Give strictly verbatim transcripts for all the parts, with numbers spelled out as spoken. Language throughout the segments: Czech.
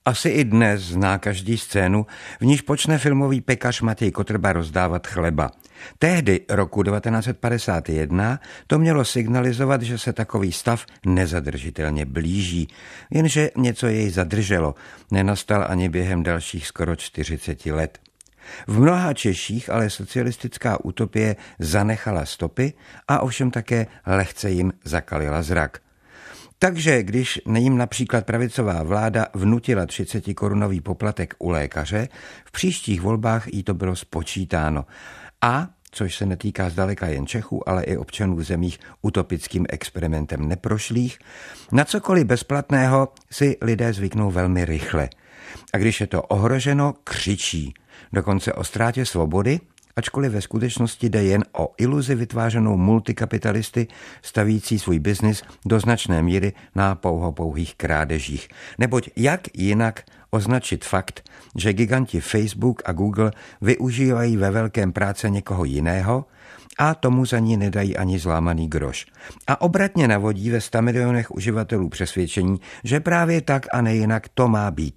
Asi i dnes zná každý scénu, v níž počne filmový pekař Matěj Kotrba rozdávat chleba. Tehdy, roku devatenáct set padesát jedna, to mělo signalizovat, že se takový stav nezadržitelně blíží, jenže něco jej zadrželo, nenastal ani během dalších skoro čtyřiceti let. V mnoha Češích ale socialistická utopie zanechala stopy a ovšem také lehce jim zakalila zrak. Takže když jim například pravicová vláda vnutila třicetikorunový poplatek u lékaře, v příštích volbách jí to bylo spočítáno. A, což se netýká zdaleka jen Čechů, ale i občanů v zemích utopickým experimentem neprošlých, na cokoliv bezplatného si lidé zvyknou velmi rychle. A když je to ohroženo, křičí. Dokonce o ztrátě svobody, ačkoliv ve skutečnosti jde jen o iluzi vytvářenou multikapitalisty stavící svůj biznis do značné míry na pouhopouhých krádežích. Neboť jak jinak označit fakt, že giganti Facebook a Google využívají ve velkém práce někoho jiného a tomu za ní nedají ani zlámaný groš. A obratně navodí ve sta milionech uživatelů přesvědčení, že právě tak a nejinak to má být.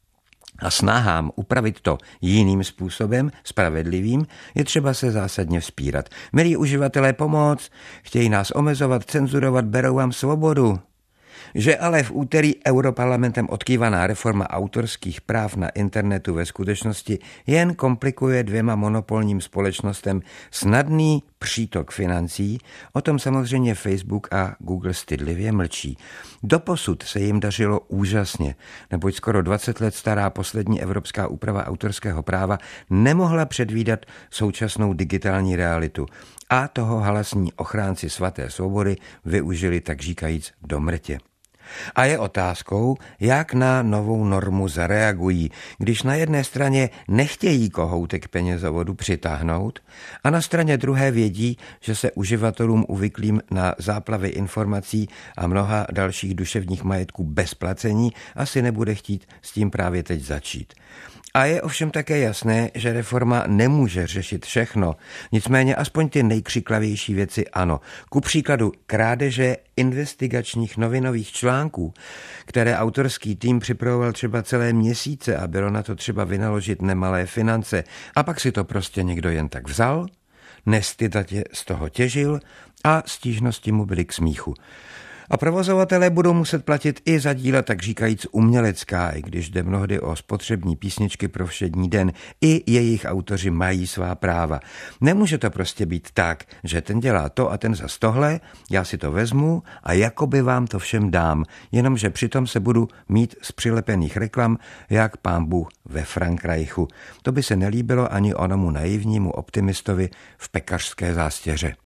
A snahám upravit to jiným způsobem, spravedlivým, je třeba se zásadně vzpírat. Milí uživatelé, pomoc, chtějí nás omezovat, cenzurovat, berou vám svobodu. Že ale v úterý europarlamentem odkývaná reforma autorských práv na internetu ve skutečnosti jen komplikuje dvěma monopolním společnostem snadný přítok financí, o tom samozřejmě Facebook a Google stydlivě mlčí. Doposud se jim dařilo úžasně, neboť skoro dvacet let stará poslední evropská úprava autorského práva nemohla předvídat současnou digitální realitu a toho halasní ochránci svaté svobody využili tak říkajíc do mrtě. A je otázkou, jak na novou normu zareagují, když na jedné straně nechtějí kohoutek penězovodu přitáhnout a na straně druhé vědí, že se uživatelům uvyklým na záplavy informací a mnoha dalších duševních majetků bez placení asi nebude chtít s tím právě teď začít. A je ovšem také jasné, že reforma nemůže řešit všechno, nicméně aspoň ty nejkřiklavější věci ano. Ku příkladu krádeže investigačních novinových článků, které autorský tým připravoval třeba celé měsíce a bylo na to třeba vynaložit nemalé finance a pak si to prostě někdo jen tak vzal, nestydatě z toho těžil a stížnosti mu byly k smíchu. A provozovatelé budou muset platit i za díla tak říkajíc umělecká, i když jde mnohdy o spotřební písničky pro všední den. I jejich autoři mají svá práva. Nemůže to prostě být tak, že ten dělá to a ten zas tohle, já si to vezmu a jakoby vám to všem dám, jenomže přitom se budu mít z přilepených reklam, jak pán Bůh ve Frankreichu. To by se nelíbilo ani onomu naivnímu optimistovi v pekařské zástěře.